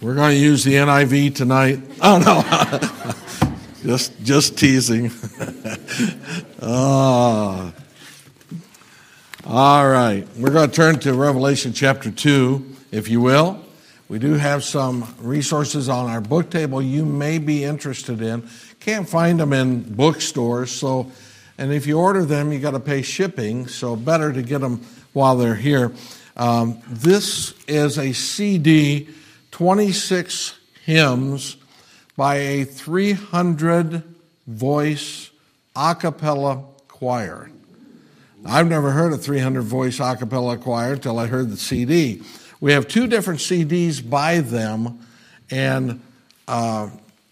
We're going to use the NIV tonight. Oh, no. just teasing. Oh. All right. We're going to turn to Revelation chapter 2, if you will. We do have some resources on our book table you may be interested in. Can't find them in bookstores, and if you order them, you got to pay shipping, so better to get them while they're here. This is a CD, 26 hymns by a 300-voice a cappella choir. I've never heard a 300-voice a cappella choir until I heard the CD. We have two different CDs by them, and I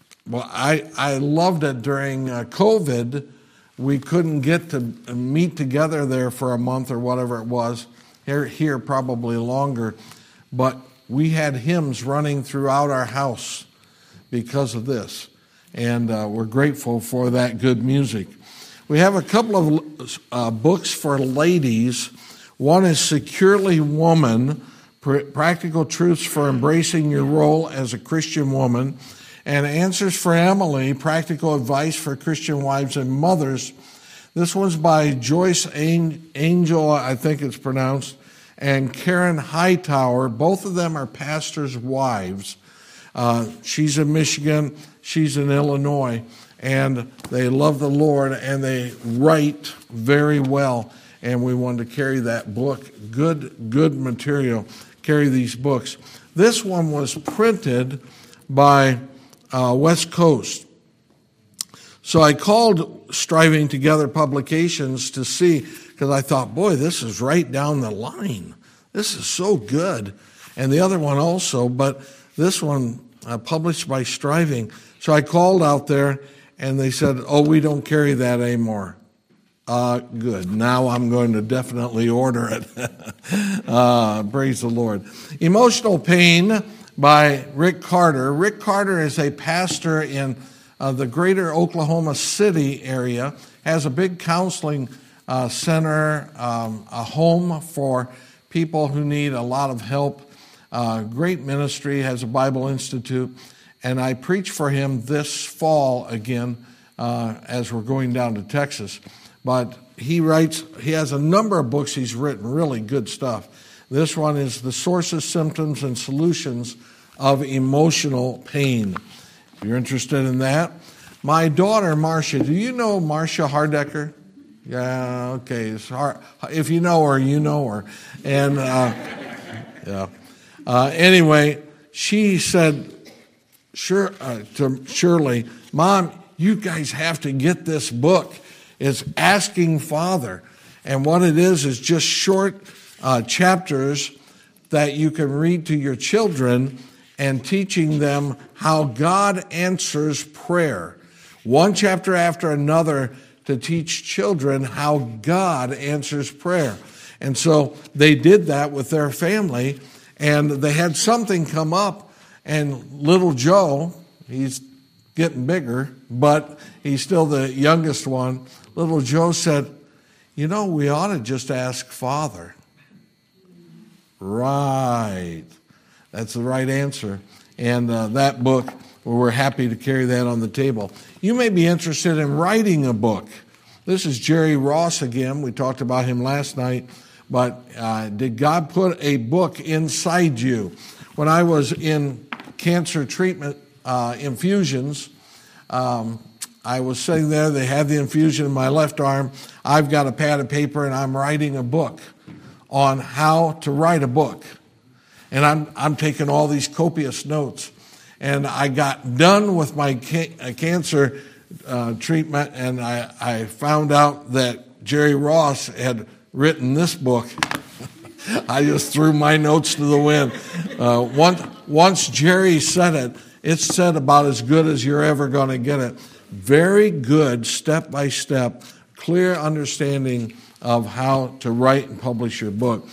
loved it during COVID. We couldn't get to meet together there for a month or whatever it was, here probably longer, but we had hymns running throughout our house because of this, and we're grateful for that good music. We have a couple of books for ladies. One is Securely Woman, Practical Truths for Embracing Your Role as a Christian Woman, and Answers for Emily, Practical Advice for Christian Wives and Mothers. This one's by Joyce Angel, I think it's pronounced, and Karen Hightower. Both of them are pastors' wives. She's in Michigan, she's in Illinois, and they love the Lord, and they write very well, and we wanted to carry that book. Good material. Carry these books. This one was printed by West Coast. So I called Striving Together Publications to see, because I thought, boy, this is right down the line. This is so good. And the other one also, but this one published by Striving. So I called out there, and they said, oh, we don't carry that anymore. Good. Now I'm going to definitely order it. Praise the Lord. Emotional Pain by Rick Carter. Rick Carter is a pastor in the greater Oklahoma City area, has a big counseling center, a home for people who need a lot of help. Great ministry, has a Bible Institute, and I preach for him this fall again as we're going down to Texas. But he has a number of books he's written, really good stuff. This one is The Sources, Symptoms, and Solutions of Emotional Pain. If you're interested in that. My daughter, Marcia, do you know Marcia Hardecker? Yeah, okay. It's hard. If you know her, you know her. And, yeah. Anyway, she said to Shirley, Mom, you guys have to get this book. It's Asking Father. And what it is just short chapters that you can read to your children and teaching them how God answers prayer. One chapter after another to teach children how God answers prayer. And so they did that with their family, and they had something come up, and little Joe, he's getting bigger, but he's still the youngest one. Little Joe said, we ought to just ask Father. Right. That's the right answer. And that book, we're happy to carry that on the table. You may be interested in writing a book. This is Jerry Ross again. We talked about him last night. But did God put a book inside you? When I was in cancer treatment infusions, I was sitting there. They had the infusion in my left arm. I've got a pad of paper, and I'm writing a book on how to write a book. And I'm taking all these copious notes. And I got done with my cancer treatment, and I found out that Jerry Ross had written this book. I just threw my notes to the wind. Once Jerry said it, it's said about as good as you're ever going to get it. Very good, step-by-step, clear understanding of how to write and publish your book.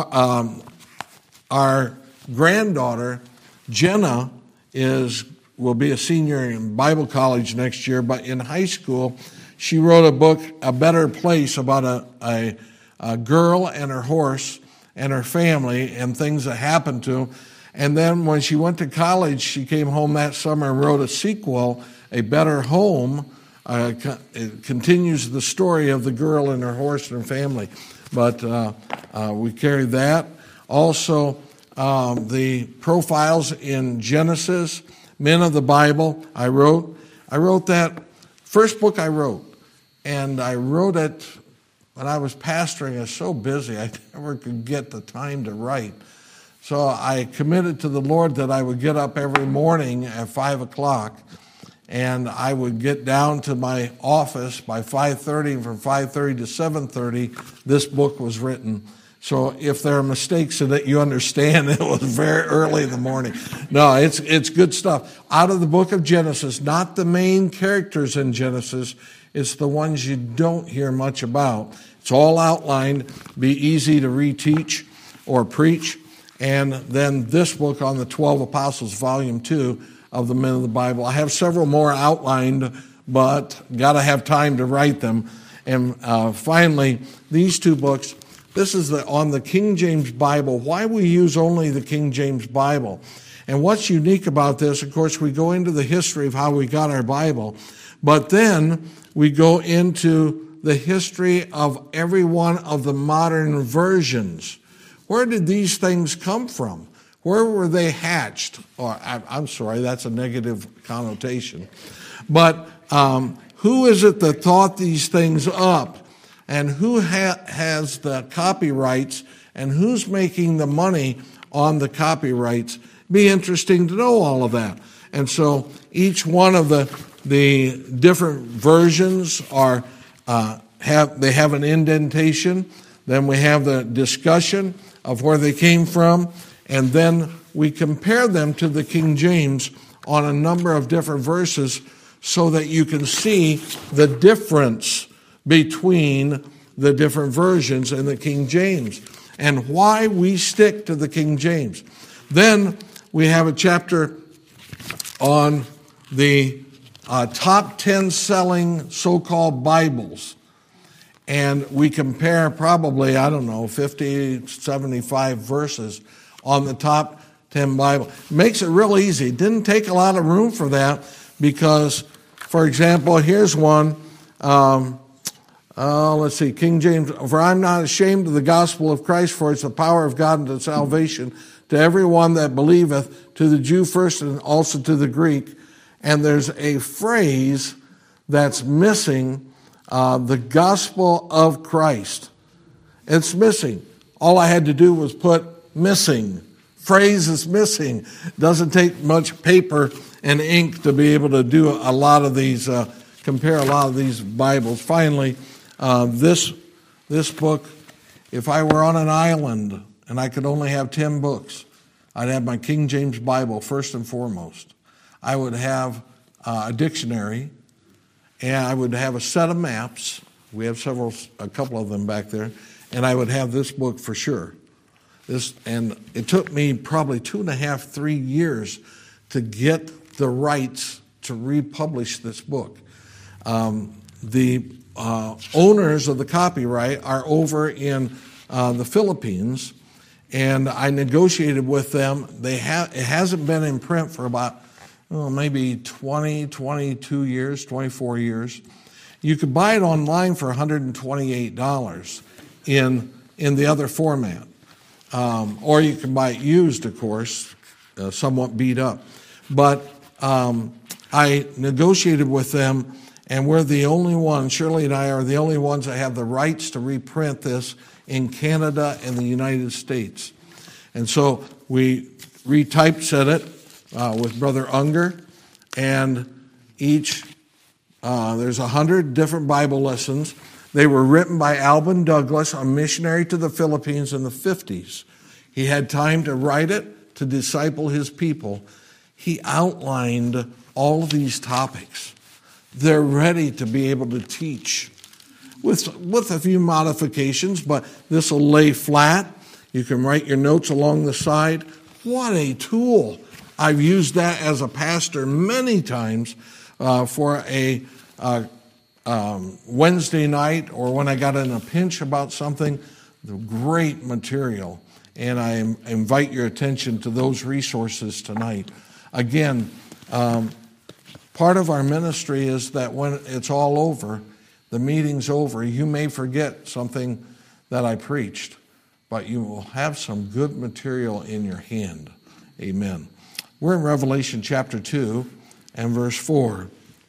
Our granddaughter, Jenna, will be a senior in Bible college next year, but in high school, she wrote a book, A Better Place, about a girl and her horse and her family and things that happened to them. And then when she went to college, she came home that summer and wrote a sequel, A Better Home. It continues the story of the girl and her horse and her family. But we carried that. Also, the profiles in Genesis, Men of the Bible, I wrote that first book I wrote. And I wrote it when I was pastoring. I was so busy, I never could get the time to write. So I committed to the Lord that I would get up every morning at 5 o'clock, and I would get down to my office by 5:30, and from 5:30 to 7:30, this book was written. So if there are mistakes in it, you understand it was very early in the morning. No, it's good stuff. Out of the book of Genesis, not the main characters in Genesis, it's the ones you don't hear much about. It's all outlined, be easy to reteach or preach. And then this book on the 12 Apostles, Volume 2 of the Men of the Bible. I have several more outlined, but got to have time to write them. And finally, these two books. This is on the King James Bible, why we use only the King James Bible. And what's unique about this, of course, we go into the history of how we got our Bible, but then we go into the history of every one of the modern versions. Where did these things come from? Where were they hatched? Or I'm sorry, that's a negative connotation. But who is it that thought these things up? And who has the copyrights, and who's making the money on the copyrights? Be interesting to know all of that. And so each one of the different versions have an indentation. Then we have the discussion of where they came from, and then we compare them to the King James on a number of different verses so that you can see the difference between the different versions in the King James and why we stick to the King James. Then we have a chapter on the top 10 selling so-called Bibles. And we compare probably, 50, 75 verses on the top 10 Bible. It makes it real easy. It didn't take a lot of room for that because, for example, here's one. Let's see, King James. For I'm not ashamed of the gospel of Christ, for it's the power of God unto salvation to everyone that believeth, to the Jew first and also to the Greek. And there's a phrase that's missing, the gospel of Christ. It's missing. All I had to do was put missing. Phrase is missing. Doesn't take much paper and ink to be able to do a lot of these, compare a lot of these Bibles. Finally, this book, if I were on an island and I could only have 10 books, I'd have my King James Bible first and foremost. I would have a dictionary, and I would have a set of maps. We have a couple of them back there, and I would have this book for sure. And it took me probably 2.5, 3 years to get the rights to republish this book. The owners of the copyright are over in the Philippines, and I negotiated with them. It hasn't been in print for about maybe 20, 22 years, 24 years. You could buy it online for $128 in the other format. Or you can buy it used, of course, somewhat beat up. But I negotiated with them, and we're the only ones, Shirley and I are the only ones that have the rights to reprint this in Canada and the United States. And so we retypeset it with Brother Unger, and there's 100 different Bible lessons. They were written by Alvin Douglas, a missionary to the Philippines in the 50s. He had time to write it, to disciple his people. He outlined all of these topics. They're ready to be able to teach with a few modifications, but this will lay flat. You can write your notes along the side. What a tool. I've used that as a pastor many times for a Wednesday night or when I got in a pinch about something. The great material. and I invite your attention to those resources tonight. Again, part of our ministry is that when it's all over, the meeting's over, you may forget something that I preached, but you will have some good material in your hand. Amen. We're in Revelation chapter 2 and verse 4.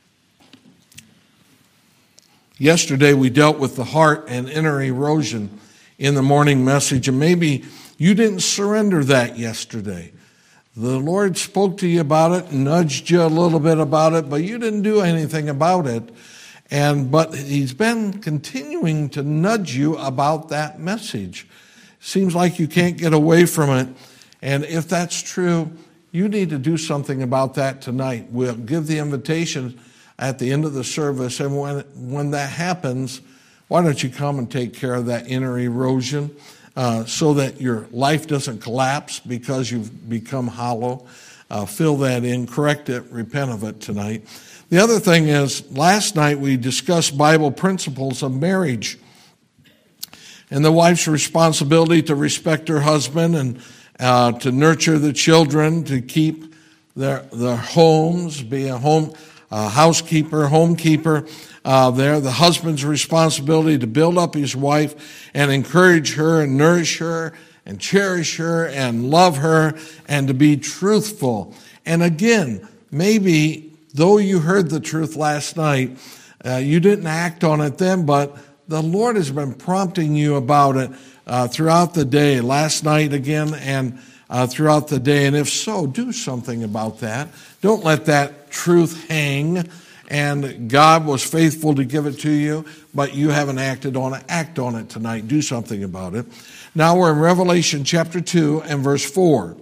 Yesterday we dealt with the heart and inner erosion in the morning message, and maybe you didn't surrender that yesterday. The Lord spoke to you about it, nudged you a little bit about it, but you didn't do anything about it. But He's been continuing to nudge you about that message. Seems like you can't get away from it. And if that's true, you need to do something about that tonight. We'll give the invitation at the end of the service, and when that happens, why don't you come and take care of that inner erosion so that your life doesn't collapse because you've become hollow. Fill that in, correct it, repent of it tonight. The other thing is, last night we discussed Bible principles of marriage and the wife's responsibility to respect her husband and to nurture the children, to keep their homes, be a housekeeper, homekeeper there. The husband's responsibility to build up his wife and encourage her and nourish her and cherish her and love her and to be truthful. And again, maybe though you heard the truth last night, you didn't act on it then, but the Lord has been prompting you about it throughout the day, last night again, and throughout the day. And if so, do something about that. Don't let that truth hang. And God was faithful to give it to you, but you haven't acted on it. Act on it tonight. Do something about it. Now we're in Revelation chapter 2 and verse 4.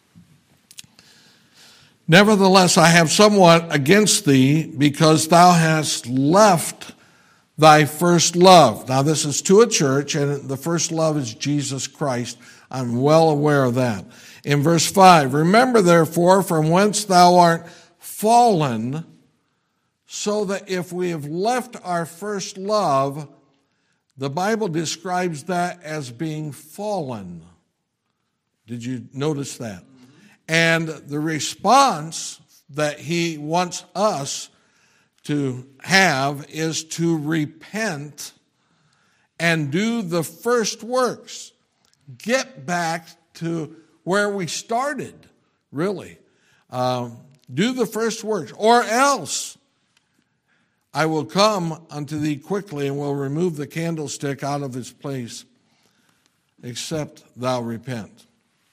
Nevertheless, I have somewhat against thee, because thou hast left thy first love. Now this is to a church, and the first love is Jesus Christ. I'm well aware of that. In verse 5, remember therefore from whence thou art fallen, so that if we have left our first love, the Bible describes that as being fallen. Did you notice that? And the response that He wants us to have is to repent and do the first works. Get back to where we started, really. Do the first works, or else I will come unto thee quickly and will remove the candlestick out of its place, except thou repent.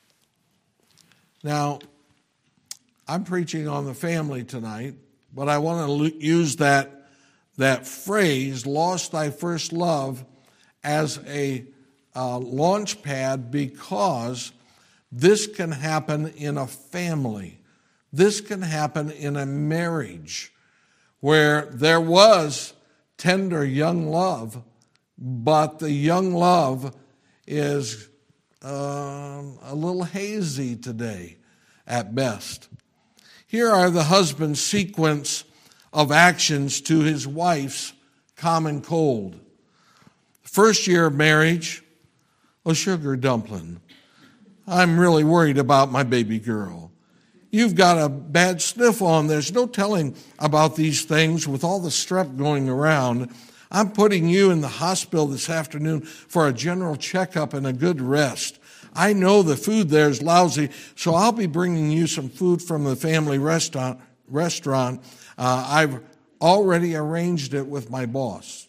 Now, I'm preaching on the family tonight, but I want to use that phrase, lost thy first love, as a launch pad, because this can happen in a family. This can happen in a marriage where there was tender young love, but the young love is a little hazy today at best. Here are the husband's sequence of actions to his wife's common cold. First year of marriage, a sugar dumpling. I'm really worried about my baby girl. You've got a bad sniff on. There's no telling about these things with all the strep going around. I'm putting you in the hospital this afternoon for a general checkup and a good rest. I know the food there is lousy, so I'll be bringing you some food from the family restaurant. I've already arranged it with my boss.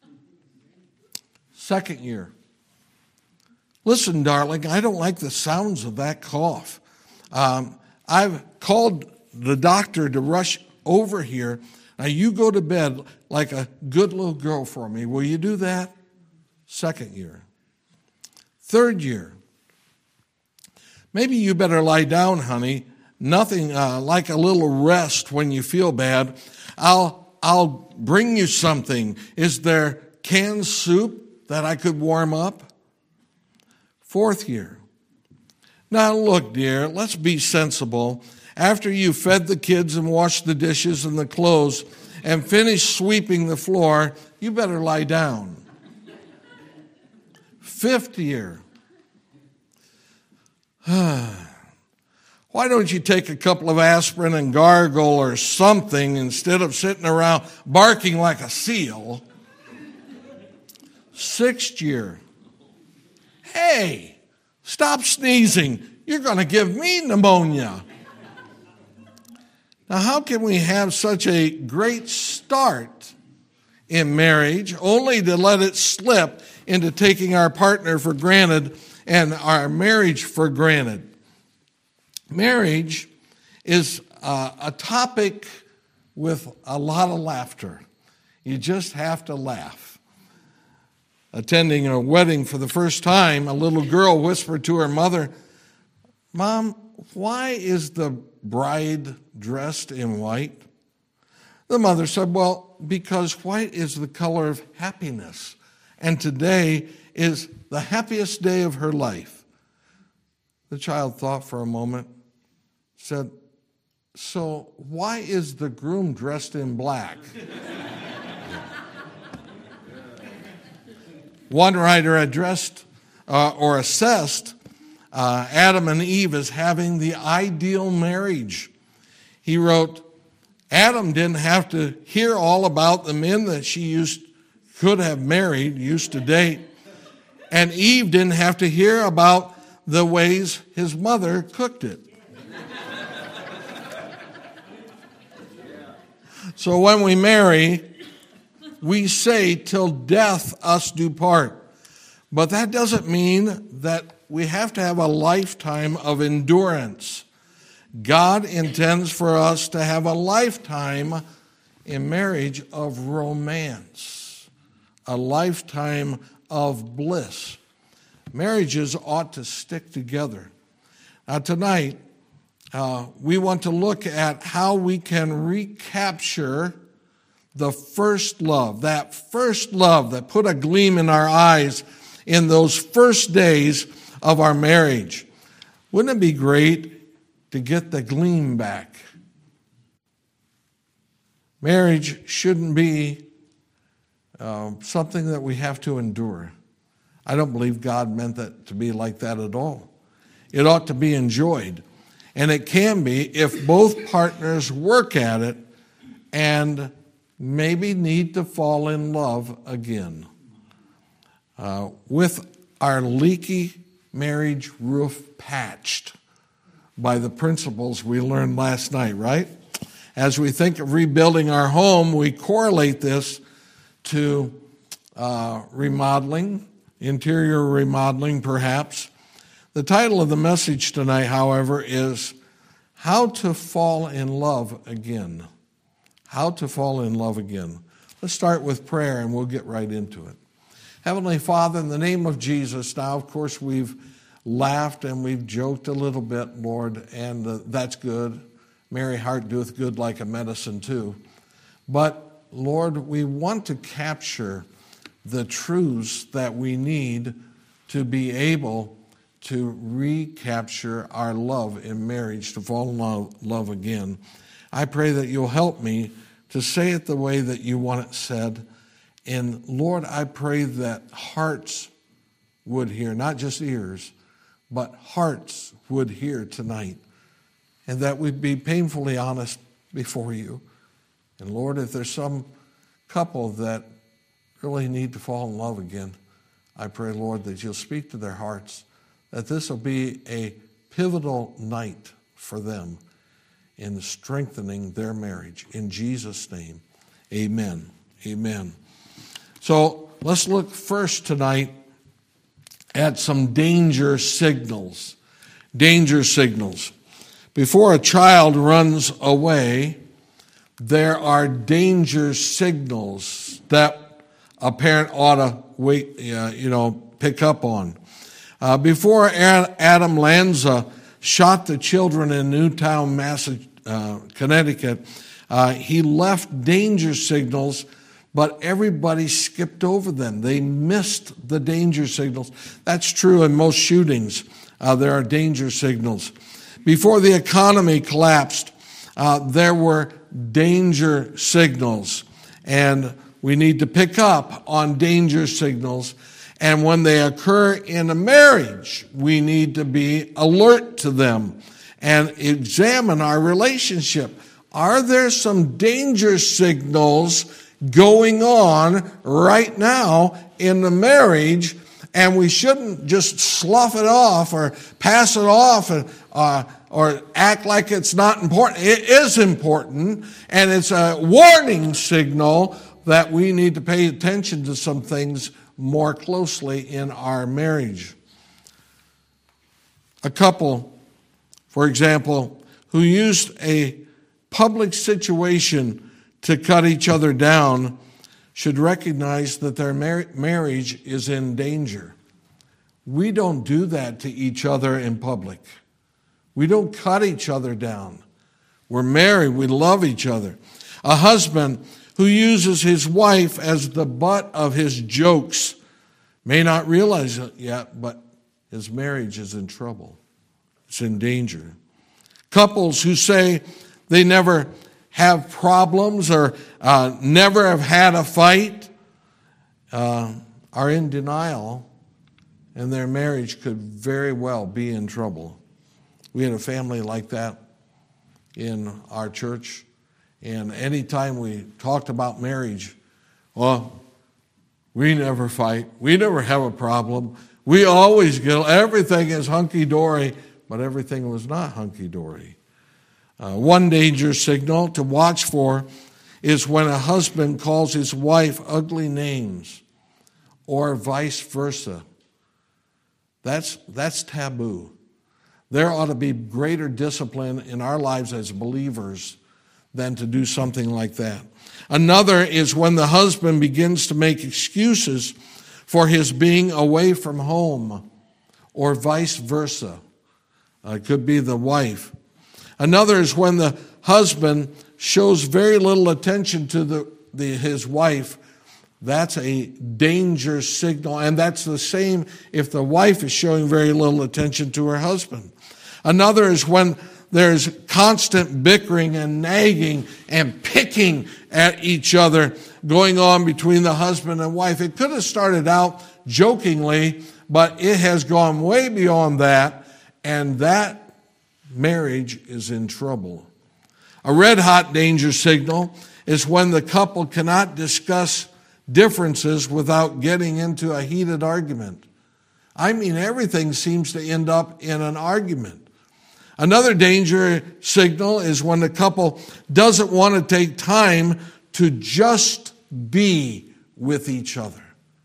Second year. Listen, darling, I don't like the sounds of that cough. I've called the doctor to rush over here. Now you go to bed like a good little girl for me. Will you do that? Second year. Third year. Maybe you better lie down, honey. Nothing like a little rest when you feel bad. I'll bring you something. Is there canned soup that I could warm up? Fourth year. Now look, dear, let's be sensible. After you fed the kids and washed the dishes and the clothes and finished sweeping the floor, you better lie down. Fifth year. Why don't you take a couple of aspirin and gargle or something instead of sitting around barking like a seal? 6th year. Hey, stop sneezing. You're going to give me pneumonia. Now, how can we have such a great start in marriage only to let it slip into taking our partner for granted and our marriage for granted? Marriage is a topic with a lot of laughter. You just have to laugh. Attending a wedding for the first time, a little girl whispered to her mother, "Mom, why is the bride dressed in white?" The mother said, "Well, because white is the color of happiness, and today is the happiest day of her life." The child thought for a moment, said, "So why is the groom dressed in black?" One writer assessed Adam and Eve as having the ideal marriage. He wrote, Adam didn't have to hear all about the men that she could have married, used to date. And Eve didn't have to hear about the ways his mother cooked it. So when we marry, we say, "Till death us do part." But that doesn't mean that we have to have a lifetime of endurance. God intends for us to have a lifetime in marriage of romance, a lifetime of bliss. Marriages ought to stick together. Now tonight, we want to look at how we can recapture the first love, that first love that put a gleam in our eyes in those first days of our marriage. Wouldn't it be great to get the gleam back? Marriage shouldn't be something that we have to endure. I don't believe God meant that to be like that at all. It ought to be enjoyed. And it can be if both partners work at it and maybe need to fall in love again. With our leaky marriage roof patched by the principles we learned last night, right? As we think of rebuilding our home, we correlate this to remodeling, interior remodeling perhaps. The title of the message tonight, however, is How to Fall in Love Again. How to fall in love again. Let's start with prayer and we'll get right into it. Heavenly Father, in the name of Jesus, now of course we've laughed and we've joked a little bit, Lord, and that's good. Merry heart doeth good like a medicine too. But Lord, we want to capture the truths that we need to be able to recapture our love in marriage, to fall in love again. I pray that you'll help me to say it the way that you want it said. And Lord, I pray that hearts would hear, not just ears, but hearts would hear tonight. And that we'd be painfully honest before you. And Lord, if there's some couple that really need to fall in love again, I pray, Lord, that you'll speak to their hearts, that this will be a pivotal night for them in strengthening their marriage. In Jesus' name, amen. Amen. So let's look first tonight at some danger signals. Danger signals. Before a child runs away, there are danger signals that a parent ought to pick up on. Before Adam Lanza shot the children in Newtown, Connecticut, he left danger signals, but everybody skipped over them. They missed the danger signals. That's true in most shootings. There are danger signals. Before the economy collapsed, there were danger signals, and we need to pick up on danger signals And when they occur in a marriage, we need to be alert to them and examine our relationship. Are there some danger signals going on right now in the marriage? And we shouldn't just slough it off or pass it off or act like it's not important. It is important, and it's a warning signal that we need to pay attention to some things more closely in our marriage. A couple, for example, who used a public situation to cut each other down should recognize that their marriage is in danger. We don't do that to each other in public. We don't cut each other down. We're married. We love each other. A husband who uses his wife as the butt of his jokes may not realize it yet, but his marriage is in trouble. It's in danger. Couples who say they never have problems or never have had a fight are in denial, and their marriage could very well be in trouble. We had a family like that in our church, and anytime we talked about marriage, well, we never fight. We never have a problem. We always get, everything is hunky-dory, but everything was not hunky-dory. One danger signal to watch for is when a husband calls his wife ugly names or vice versa. That's taboo. There ought to be greater discipline in our lives as believers than to do something like that. Another is when the husband begins to make excuses for his being away from home or vice versa. It could be the wife. Another is when the husband shows very little attention to his wife. That's a danger signal, and that's the same if the wife is showing very little attention to her husband. Another is when there's constant bickering and nagging and picking at each other going on between the husband and wife. It could have started out jokingly, but it has gone way beyond that, and that marriage is in trouble. A red-hot danger signal is when the couple cannot discuss differences without getting into a heated argument. I mean, everything seems to end up in an argument. Another danger signal is when the couple doesn't want to take time to just be with each other.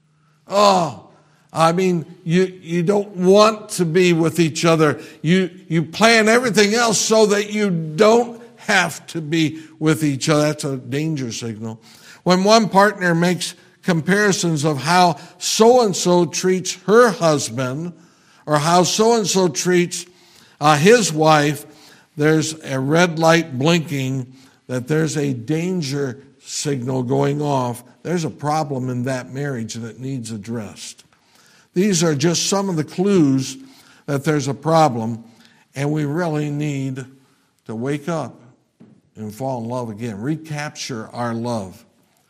You don't want to be with each other. You plan everything else so that you don't have to be with each other. That's a danger signal. When one partner makes comparisons of how so-and-so treats her husband or how so-and-so treats his wife, there's a red light blinking that there's a danger signal going off. There's a problem in that marriage that needs addressed. These are just some of the clues that there's a problem, and we really need to wake up and fall in love again, recapture our love.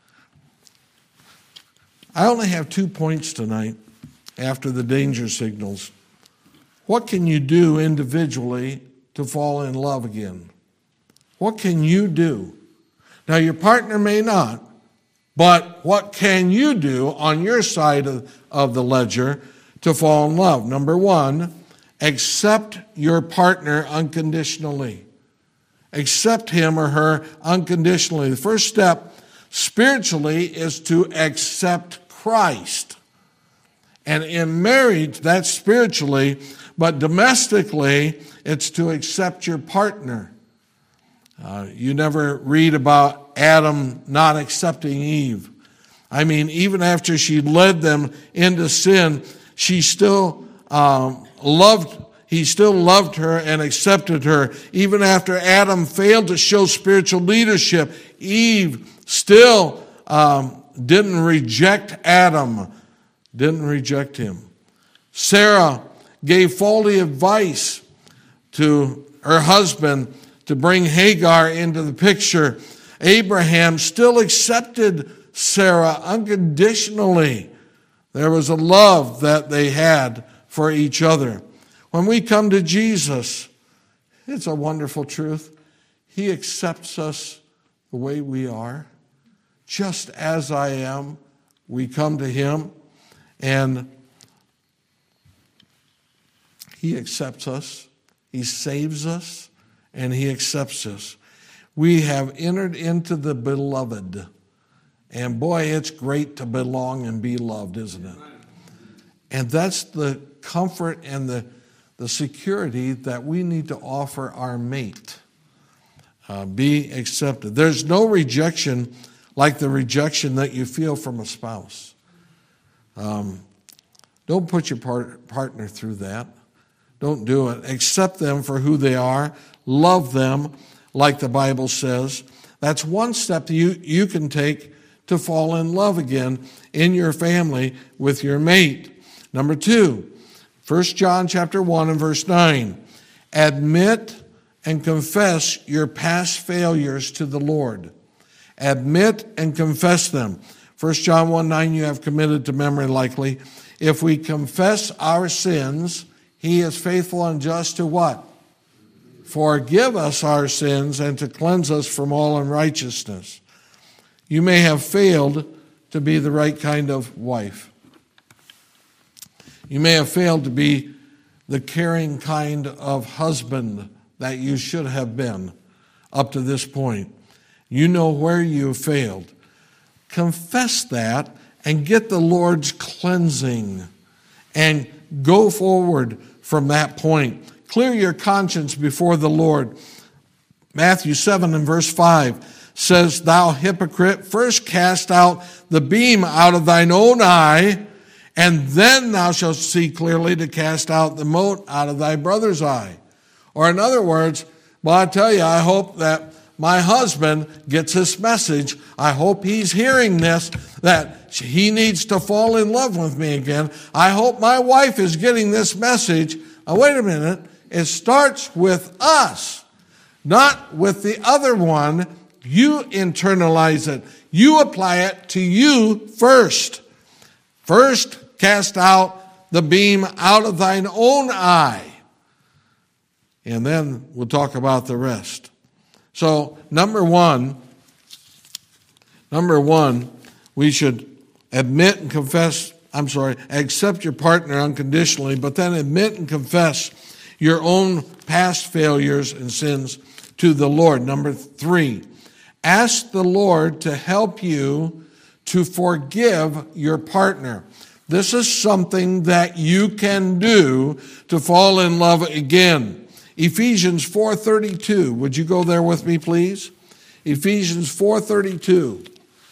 I only have 2 points tonight after the danger signals. What can you do individually to fall in love again? What can you do? Now, your partner may not, but what can you do on your side of the ledger to fall in love? Number one, accept your partner unconditionally. Accept him or her unconditionally. The first step spiritually is to accept Christ. And in marriage, that's spiritually, but domestically, it's to accept your partner. You never read about Adam not accepting Eve. I mean, even after she led them into sin, he still loved her and accepted her. Even after Adam failed to show spiritual leadership, Eve still didn't reject Adam, didn't reject him. Sarah gave faulty advice to her husband to bring Hagar into the picture. Abraham still accepted Sarah unconditionally. There was a love that they had for each other. When we come to Jesus, it's a wonderful truth. He accepts us the way we are. Just as I am, we come to him, and he accepts us. He saves us, and he accepts us. We have entered into the beloved. And boy, it's great to belong and be loved, isn't it? And that's the comfort and the security that we need to offer our mate. Be accepted. There's no rejection like the rejection that you feel from a spouse. Don't put your partner through that. Don't do it. Accept them for who they are. Love them like the Bible says. That's one step that you can take to fall in love again in your family with your mate. Number 2, 1 John chapter 1 and verse 9. Admit and confess your past failures to the Lord. Admit and confess them. 1 John 1:9 you have committed to memory likely. If we confess our sins, he is faithful and just to what? Forgive us our sins and to cleanse us from all unrighteousness. You may have failed to be the right kind of wife. You may have failed to be the caring kind of husband that you should have been up to this point. You know where you failed. Confess that and get the Lord's cleansing and go forward from that point. Clear your conscience before the Lord. Matthew 7 and verse 5 says, Thou hypocrite, first cast out the beam out of thine own eye, and then thou shalt see clearly to cast out the mote out of thy brother's eye. Or in other words, well, I tell you, I hope that my husband gets this message. I hope he's hearing this, that he needs to fall in love with me again. I hope my wife is getting this message. Now, wait a minute. It starts with us, not with the other one. You internalize it. You apply it to you first. First, cast out the beam out of thine own eye. And then we'll talk about the rest. So, number one, we should accept your partner unconditionally, but then admit and confess your own past failures and sins to the Lord. Number 3, ask the Lord to help you to forgive your partner. This is something that you can do to fall in love again. Ephesians 4:32. Would you go there with me, please? Ephesians 4:32.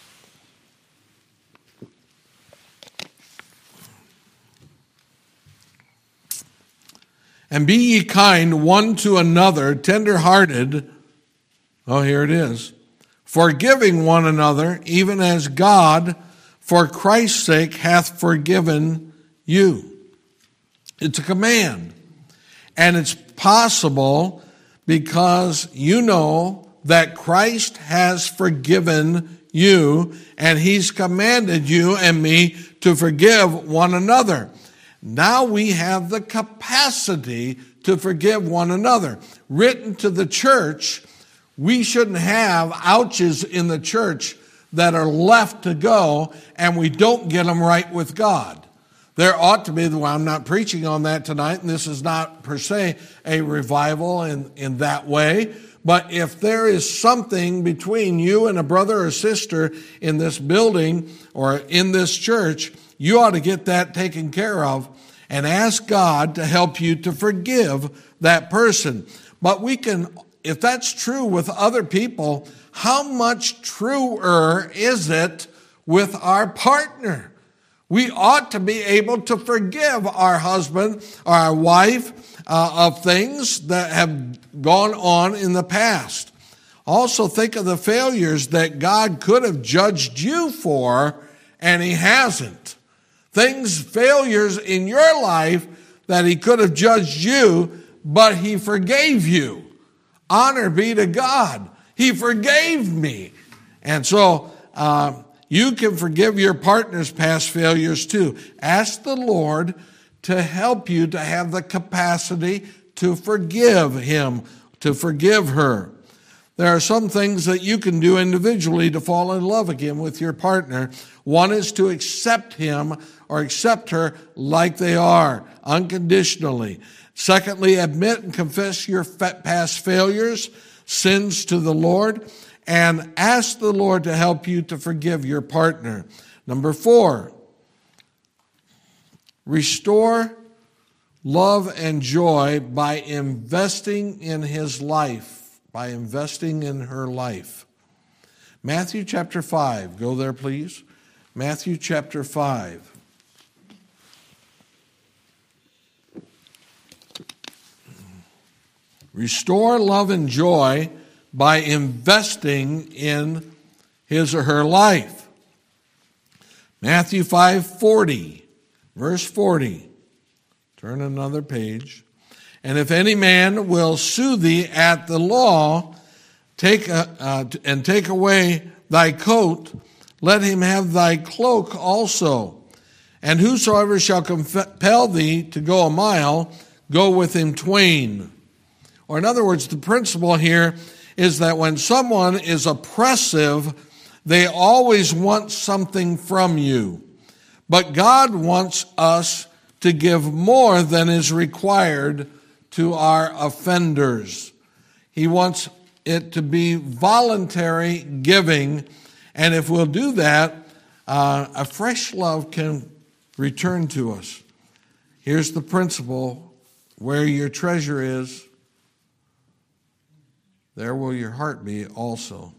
And be ye kind one to another, tender-hearted. Oh, here it is. Forgiving one another, even as God, for Christ's sake, hath forgiven you. It's a command. And it's possible because you know that Christ has forgiven you, and he's commanded you and me to forgive one another. Now we have the capacity to forgive one another. Written to the church, we shouldn't have ouches in the church that are left to go and we don't get them right with God. There ought to be, well, I'm not preaching on that tonight, and this is not per se a revival in that way. But if there is something between you and a brother or sister in this building or in this church, you ought to get that taken care of and ask God to help you to forgive that person. But we can, if that's true with other people, how much truer is it with our partner? We ought to be able to forgive our husband or our wife of things that have gone on in the past. Also think of the failures that God could have judged you for, and he hasn't. Failures in your life that he could have judged you, but he forgave you. Honor be to God. He forgave me. And so You can forgive your partner's past failures too. Ask the Lord to help you to have the capacity to forgive him, to forgive her. There are some things that you can do individually to fall in love again with your partner. One is to accept him or accept her like they are, unconditionally. Secondly, admit and confess your past failures, sins to the Lord, and ask the Lord to help you to forgive your partner. Number 4, restore love and joy by investing in his life, by investing in her life. Matthew chapter 5, go there please. Matthew chapter 5. Restore love and joy by investing in his or her life. Matthew 5:40, verse 40. Turn another page. And if any man will sue thee at the law, take away thy coat, let him have thy cloak also. And whosoever shall compel thee to go a mile, go with him twain. Or in other words, the principle here is that when someone is oppressive, they always want something from you. But God wants us to give more than is required to our offenders. He wants it to be voluntary giving, and if we'll do that, a fresh love can return to us. Here's the principle: where your treasure is, there will your heart be also.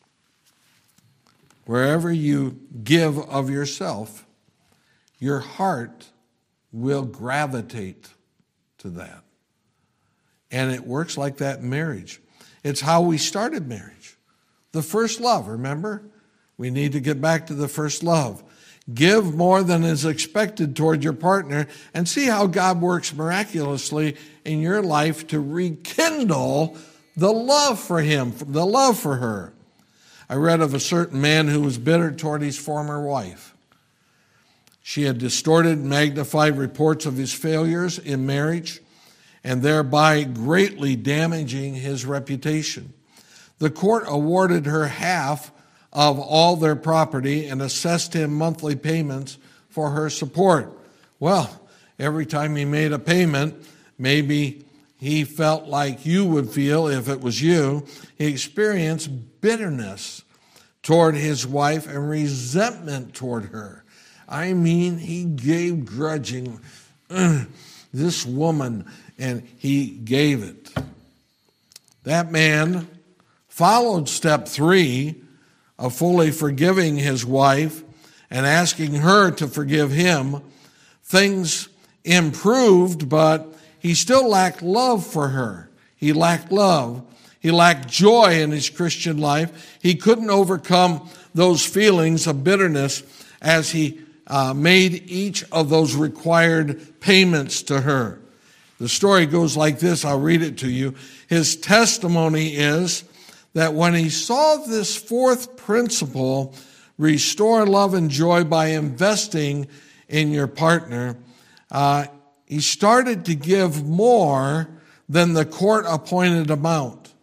Wherever you give of yourself, your heart will gravitate to that. And it works like that in marriage. It's how we started marriage. The first love, remember? We need to get back to the first love. Give more than is expected toward your partner and see how God works miraculously in your life to rekindle the love for him, the love for her. I read of a certain man who was bitter toward his former wife. She had distorted and magnified reports of his failures in marriage and thereby greatly damaging his reputation. The court awarded her half of all their property and assessed him monthly payments for her support. Well, every time he made a payment, maybe he felt like you would feel if it was you. He experienced bitterness toward his wife and resentment toward her. I mean, he gave grudging this woman, and he gave it. That man followed step 3 of fully forgiving his wife and asking her to forgive him. Things improved, but he still lacked love for her. He lacked love. He lacked joy in his Christian life. He couldn't overcome those feelings of bitterness as he made each of those required payments to her. The story goes like this. I'll read it to you. His testimony is that when he saw this 4th principle, restore love and joy by investing in your partner, he started to give more than the court-appointed amount.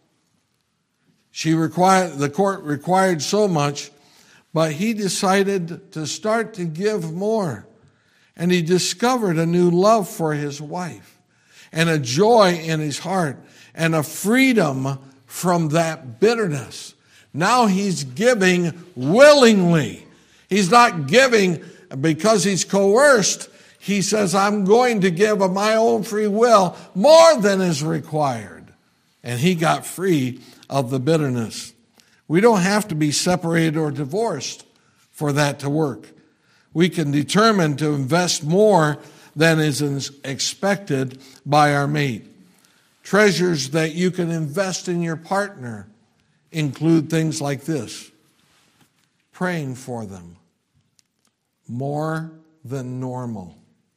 The court required so much, but he decided to start to give more. And he discovered a new love for his wife and a joy in his heart and a freedom from that bitterness. Now he's giving willingly. He's not giving because he's coerced. He says, I'm going to give of my own free will more than is required. And he got free of the bitterness. We don't have to be separated or divorced for that to work. We can determine to invest more than is expected by our mate. Treasures that you can invest in your partner include things like this: praying for them more than normal,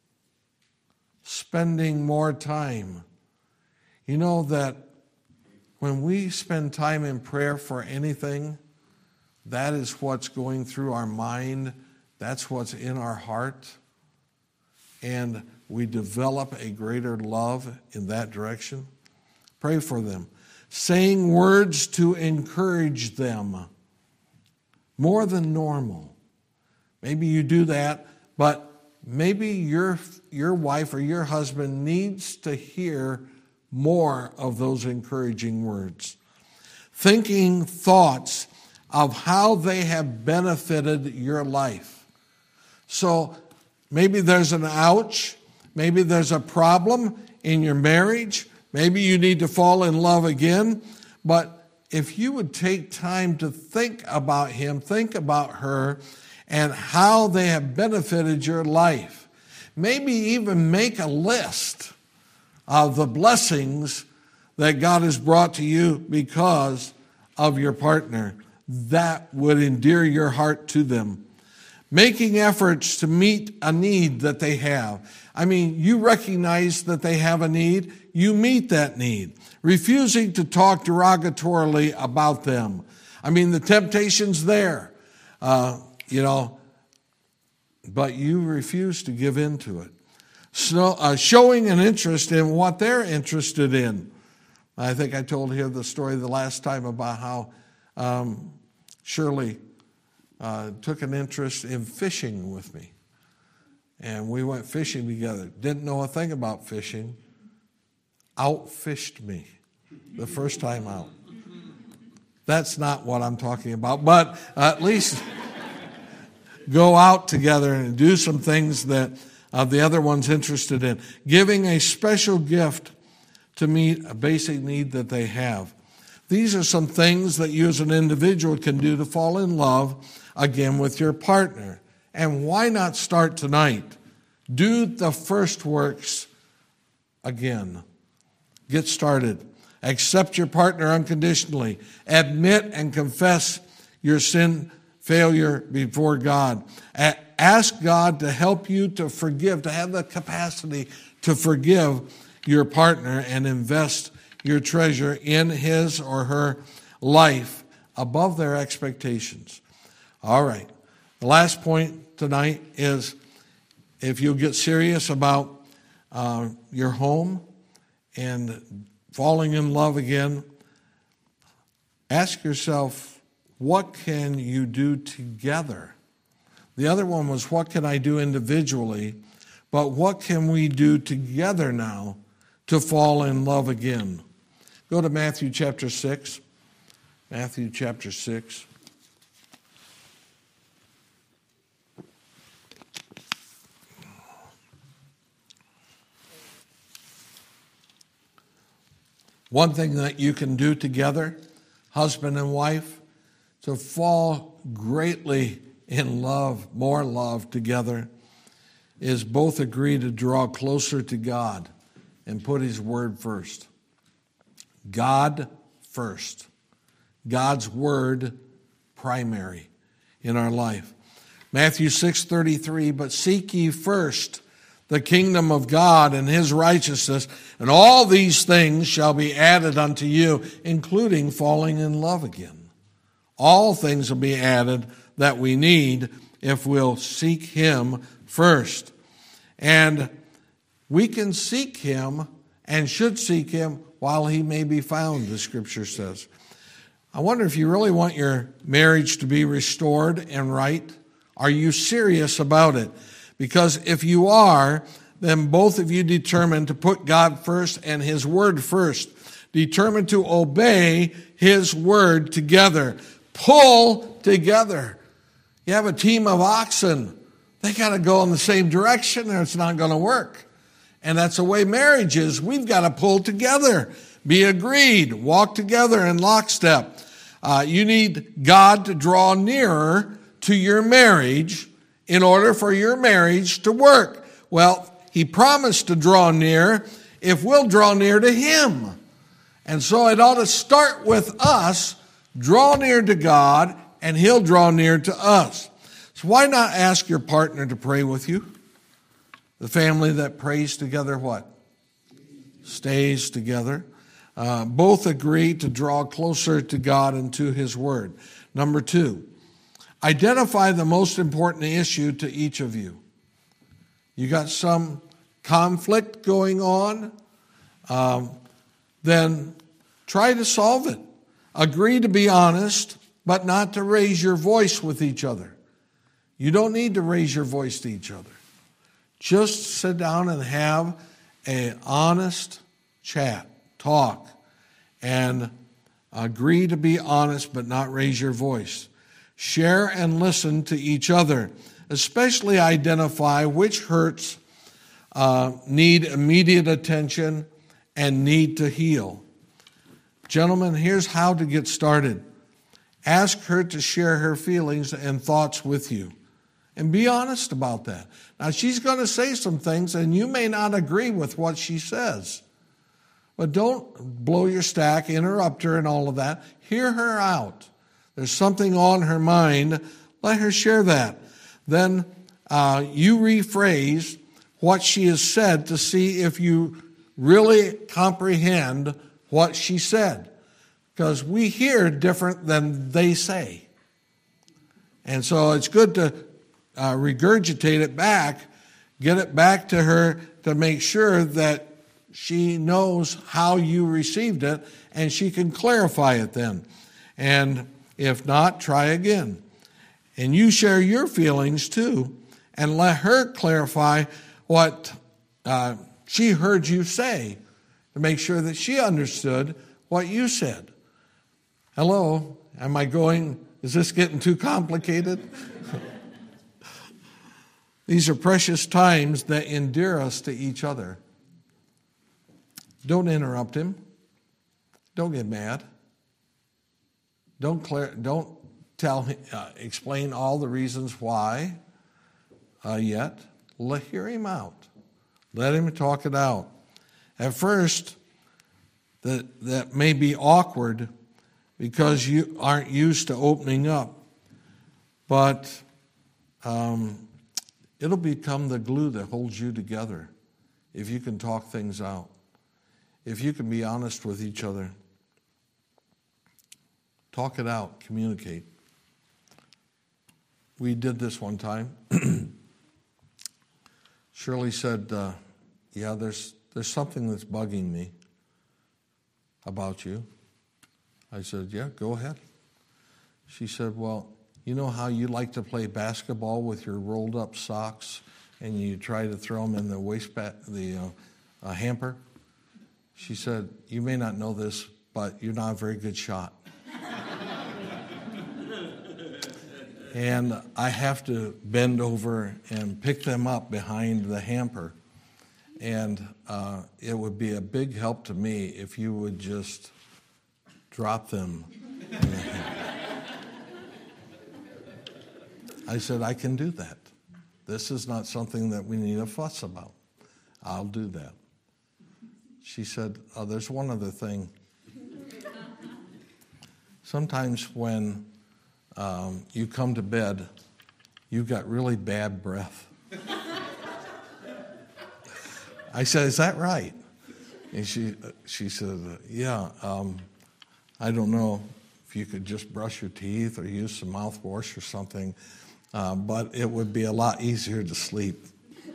spending more time. You know that when we spend time in prayer for anything, that is what's going through our mind. That's what's in our heart. And we develop a greater love in that direction. Pray for them. Saying words to encourage them more than normal. Maybe you do that, but maybe your wife or your husband needs to hear more of those encouraging words. Thinking thoughts of how they have benefited your life. So maybe there's an ouch, maybe there's a problem in your marriage, maybe you need to fall in love again, but if you would take time to think about him, think about her, and how they have benefited your life, maybe even make a list of the blessings that God has brought to you because of your partner, that would endear your heart to them. Making efforts to meet a need that they have. I mean, you recognize that they have a need, you meet that need. Refusing to talk derogatorily about them. I mean, the temptation's there, but you refuse to give in to it. So, showing an interest in what they're interested in. I think I told here the story the last time about how Shirley took an interest in fishing with me. And we went fishing together. Didn't know a thing about fishing. Outfished me the first time out. That's not what I'm talking about, but at least go out together and do some things that the other one's interested in. Giving a special gift to meet a basic need that they have. These are some things that you as an individual can do to fall in love again with your partner. And why not start tonight? Do the first works again. Get started. Accept your partner unconditionally. Admit and confess your sin failure before God. Ask God to help you to forgive, to have the capacity to forgive your partner and invest your treasure in his or her life above their expectations. All right. The last point tonight is if you'll get serious about your home and falling in love again, ask yourself, what can you do together? The other one was, what can I do individually? But what can we do together now to fall in love again? Go to Matthew chapter 6. Matthew chapter 6. One thing that you can do together, husband and wife, to fall greatly in love, more love together, is both agree to draw closer to God and put His Word first. God first. God's Word primary in our life. Matthew 6:33, but seek ye first the kingdom of God and His righteousness, and all these things shall be added unto you, including falling in love again. All things will be added that we need if we'll seek Him first. And we can seek Him and should seek Him while He may be found, the Scripture says. I wonder if you really want your marriage to be restored and right. Are you serious about it? Because if you are, then both of you determine to put God first and His Word first. Determine to obey His Word together. Pull together. You have a team of oxen. They got to go in the same direction or it's not going to work. And that's the way marriage is. We've got to pull together. Be agreed. Walk together in lockstep. You need God to draw nearer to your marriage in order for your marriage to work. Well, He promised to draw near if we'll draw near to Him. And so it ought to start with us. Draw near to God, and He'll draw near to us. So why not ask your partner to pray with you? The family that prays together, what? Stays together. Both agree to draw closer to God and to His Word. Number 2, Identify the most important issue to each of you. You got some conflict going on, then try to solve it. Agree to be honest, but not to raise your voice with each other. You don't need to raise your voice to each other. Just sit down and have an honest chat, talk, and agree to be honest but not raise your voice. Share and listen to each other, especially identify which hurts need immediate attention and need to heal. Gentlemen, here's how to get started. Ask her to share her feelings and thoughts with you. And be honest about that. Now, she's going to say some things, and you may not agree with what she says. But don't blow your stack, interrupt her, and all of that. Hear her out. There's something on her mind. Let her share that. Then you rephrase what she has said to see if you really comprehend what she said. Because we hear different than they say. And so it's good to regurgitate it back, get it back to her to make sure that she knows how you received it, and she can clarify it then. And if not, try again. And you share your feelings too, and let her clarify what she heard you say to make sure that she understood what you said. Hello, is this getting too complicated? These are precious times that endear us to each other. Don't interrupt him. Don't get mad. Don't tell him, explain all the reasons why yet. Hear him out. Let him talk it out. At first, that may be awkward because you aren't used to opening up. But it'll become the glue that holds you together if you can talk things out. If you can be honest with each other. Talk it out. Communicate. We did this one time. Shirley said, there's something that's bugging me about you. I said, yeah, go ahead. She said, well, you know how you like to play basketball with your rolled up socks and you try to throw them in the hamper? She said, you may not know this, but you're not a very good shot. And I have to bend over and pick them up behind the hamper. And it would be a big help to me if you would just drop them in the hamper. I said, I can do that. This is not something that we need a fuss about. I'll do that. She said, there's one other thing. Sometimes when you come to bed, you've got really bad breath. I said, is that right? And she said, yeah, I don't know if you could just brush your teeth or use some mouthwash or something, but it would be a lot easier to sleep.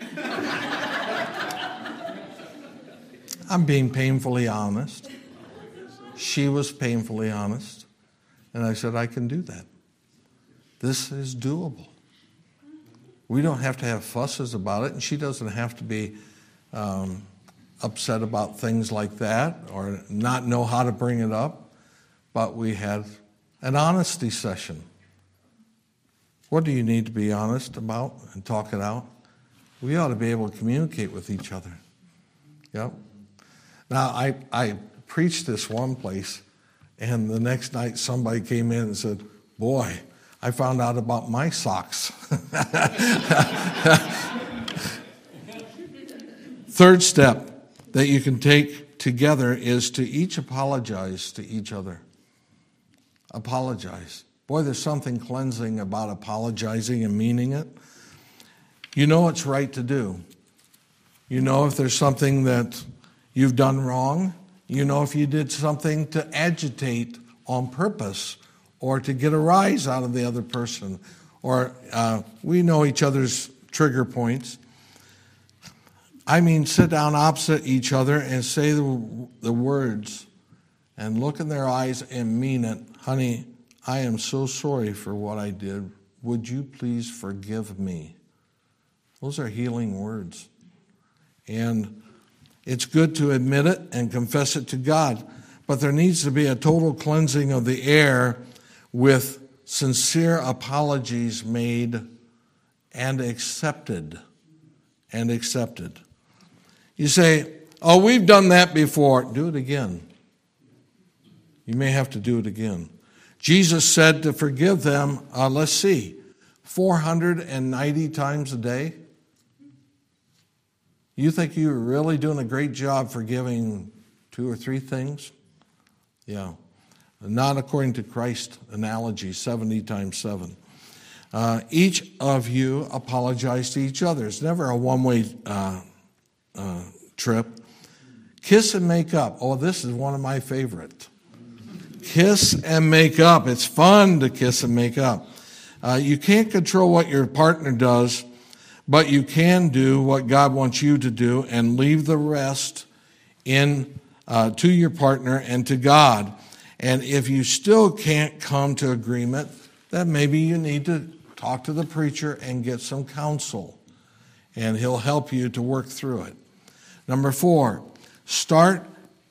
I'm being painfully honest. She was painfully honest. And I said, I can do that. This is doable. We don't have to have fusses about it, and she doesn't have to be upset about things like that or not know how to bring it up. But we had an honesty session. What do you need to be honest about and talk it out? We ought to be able to communicate with each other. Yep. Now, I preached this one place, and the next night somebody came in and said, boy, I found out about my socks. Third step that you can take together is to each apologize to each other. Apologize. Boy, there's something cleansing about apologizing and meaning it. You know it's right to do. You know if there's something that you've done wrong. You know if you did something to agitate on purpose or to get a rise out of the other person, or we know each other's trigger points. I mean, sit down opposite each other and say the words and look in their eyes and mean it. Honey, I am so sorry for what I did. Would you please forgive me? Those are healing words. And it's good to admit it and confess it to God. But there needs to be a total cleansing of the air with sincere apologies made and accepted. And accepted. You say, oh, we've done that before. Do it again. You may have to do it again. Jesus said to forgive them, 490 times a day. You think you're really doing a great job forgiving 2 or 3 things? Yeah. Not according to Christ's analogy, 70 times 7. Each of you apologize to each other. It's never a one-way trip. Kiss and make up. Oh, this is one of my favorite. Kiss and make up. It's fun to kiss and make up. You can't control what your partner does, but you can do what God wants you to do and leave the rest to your partner and to God. And if you still can't come to agreement, then maybe you need to talk to the preacher and get some counsel, and he'll help you to work through it. Number 4, start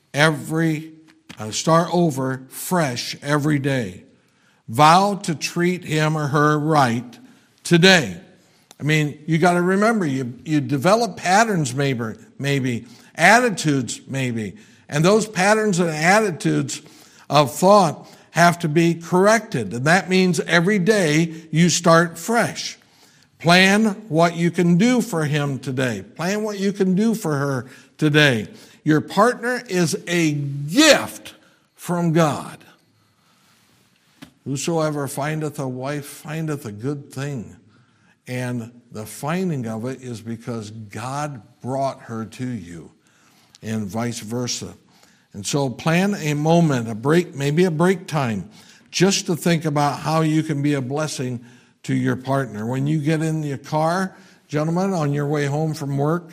over fresh every day. Vow to treat him or her right today. I mean, you got to remember, you develop patterns maybe, attitudes maybe, and those patterns and attitudes of thought have to be corrected. And that means every day you start fresh. Plan what you can do for him today. Plan what you can do for her today. Your partner is a gift from God. Whosoever findeth a wife findeth a good thing. And the finding of it is because God brought her to you, and vice versa. And so plan a moment, a break, maybe a break time, just to think about how you can be a blessing to your partner. When you get in your car, gentlemen, on your way home from work,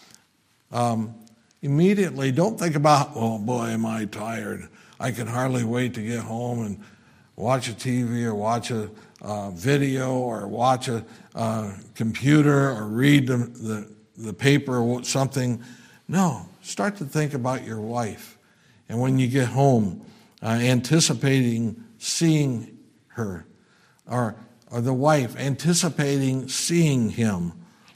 immediately don't think about, oh boy, am I tired. I can hardly wait to get home and watch a TV or watch a video or watch a computer or read the paper or something. No, start to think about your wife. And when you get home, anticipating seeing her, or the wife anticipating seeing him.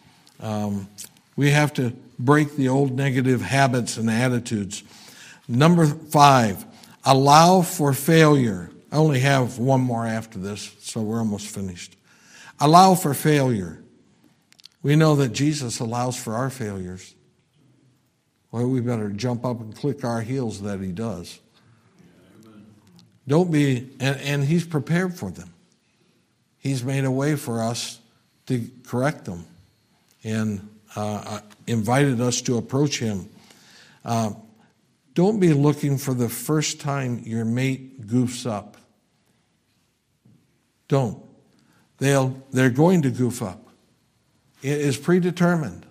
We have to break the old negative habits and attitudes. Number 5, allow for failure. I only have one more after this, so we're almost finished. Allow for failure. We know that Jesus allows for our failures. Well, we better jump up and click our heels that he does. Don't be, and he's prepared for them. He's made a way for us to correct them and invited us to approach him. Don't be looking for the first time your mate goofs up. Don't. They're going to goof up. It is predetermined.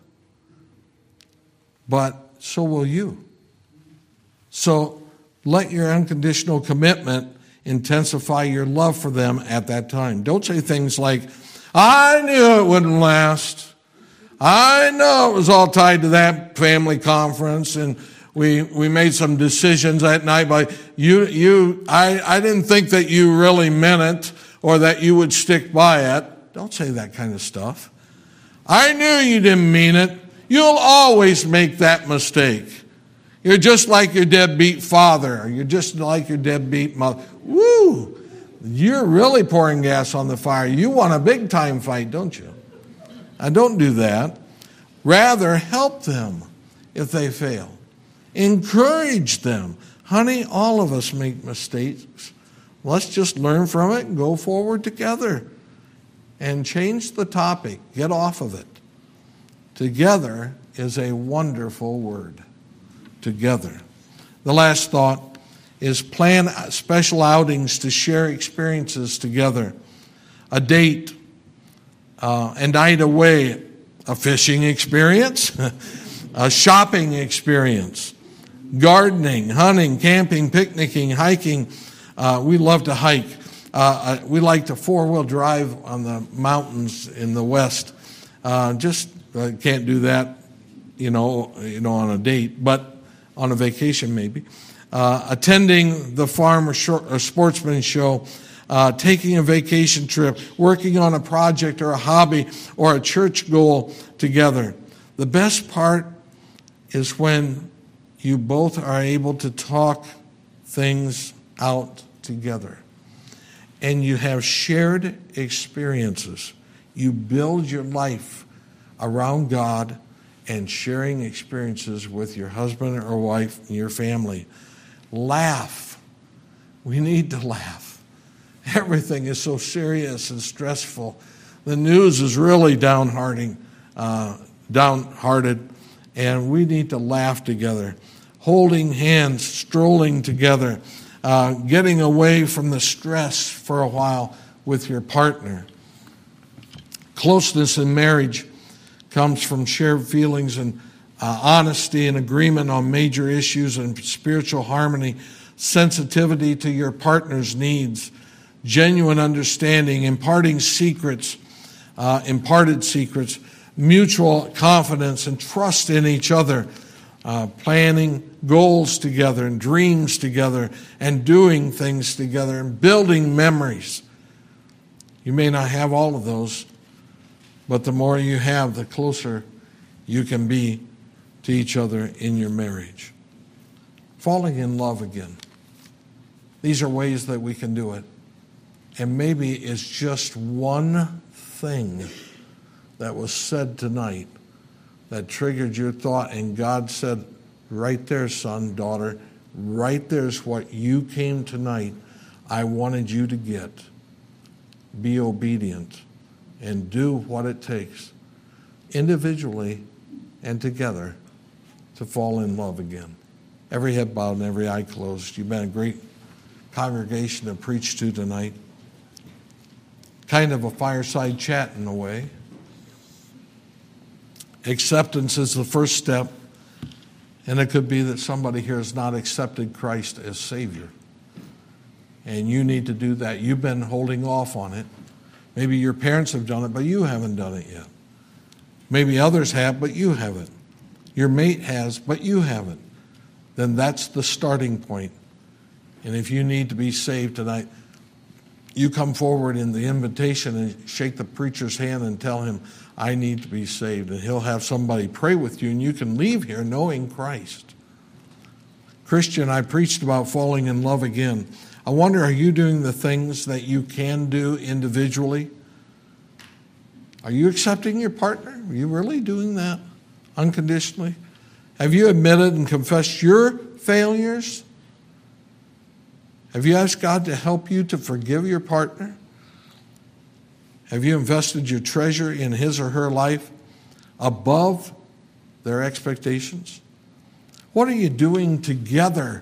But so will you. So let your unconditional commitment intensify your love for them at that time. Don't say things like, I knew it wouldn't last. I know it was all tied to that family conference, and we made some decisions that night, but I didn't think that you really meant it or that you would stick by it. Don't say that kind of stuff. I knew you didn't mean it. You'll always make that mistake. You're just like your deadbeat father. You're just like your deadbeat mother. Woo! You're really pouring gas on the fire. You want a big time fight, don't you? Now, don't do that. Rather, help them if they fail. Encourage them. Honey, all of us make mistakes. Let's just learn from it and go forward together. And change the topic. Get off of it. Together is a wonderful word. Together. The last thought is plan special outings to share experiences together. A date, a night away, a fishing experience, a shopping experience, gardening, hunting, camping, picnicking, hiking. We love to hike. We like to four-wheel drive on the mountains in the West. Can't do that, on a date, but on a vacation maybe. Attending the farm or sportsman show, taking a vacation trip, working on a project or a hobby or a church goal together. The best part is when you both are able to talk things out together and you have shared experiences. You build your life around God and sharing experiences with your husband or wife and your family. Laugh. We need to laugh. Everything is so serious and stressful. The news is really downhearted, and we need to laugh together. Holding hands, strolling together, getting away from the stress for a while with your partner. Closeness in marriage comes from shared feelings and honesty and agreement on major issues and spiritual harmony, sensitivity to your partner's needs, genuine understanding, imparted secrets, mutual confidence and trust in each other, planning goals together and dreams together and doing things together and building memories. You may not have all of those, but the more you have, the closer you can be to each other in your marriage. Falling in love again. These are ways that we can do it. And maybe it's just one thing that was said tonight that triggered your thought, and God said, right there, son, daughter, right there's what you came tonight. I wanted you to get. Be obedient and do what it takes, individually and together, to fall in love again. Every head bowed and every eye closed. You've been a great congregation to preach to tonight. Kind of a fireside chat in a way. Acceptance is the first step, and it could be that somebody here has not accepted Christ as Savior. And you need to do that. You've been holding off on it. Maybe your parents have done it, but you haven't done it yet. Maybe others have, but you haven't. Your mate has, but you haven't. Then that's the starting point. And if you need to be saved tonight, you come forward in the invitation and shake the preacher's hand and tell him, I need to be saved. And he'll have somebody pray with you, and you can leave here knowing Christ. Christian, I preached about falling in love again. I wonder, are you doing the things that you can do individually? Are you accepting your partner? Are you really doing that unconditionally? Have you admitted and confessed your failures? Have you asked God to help you to forgive your partner? Have you invested your treasure in his or her life above their expectations? What are you doing together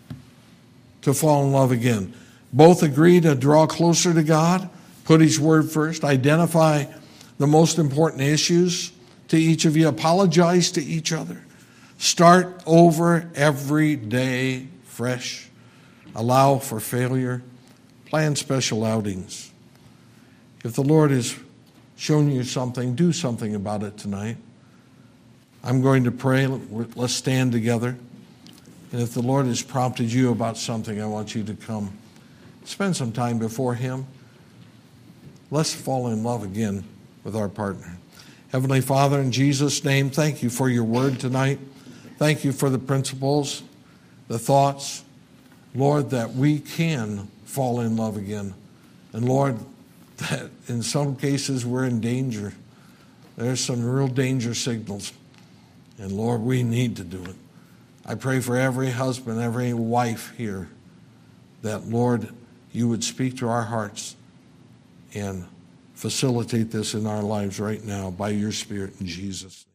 to fall in love again? Both agree to draw closer to God, put his word first, identify the most important issues to each of you, apologize to each other, start over every day fresh, allow for failure, plan special outings. If the Lord has shown you something, do something about it tonight. I'm going to pray. Let's stand together. And if the Lord has prompted you about something, I want you to come. Spend some time before him. Let's fall in love again with our partner. Heavenly Father, in Jesus' name, thank you for your word tonight. Thank you for the principles, the thoughts, Lord, that we can fall in love again. And Lord, that in some cases we're in danger. There's some real danger signals. And Lord, we need to do it. I pray for every husband, every wife here, that, Lord, you would speak to our hearts and facilitate this in our lives right now by your Spirit in Jesus' name.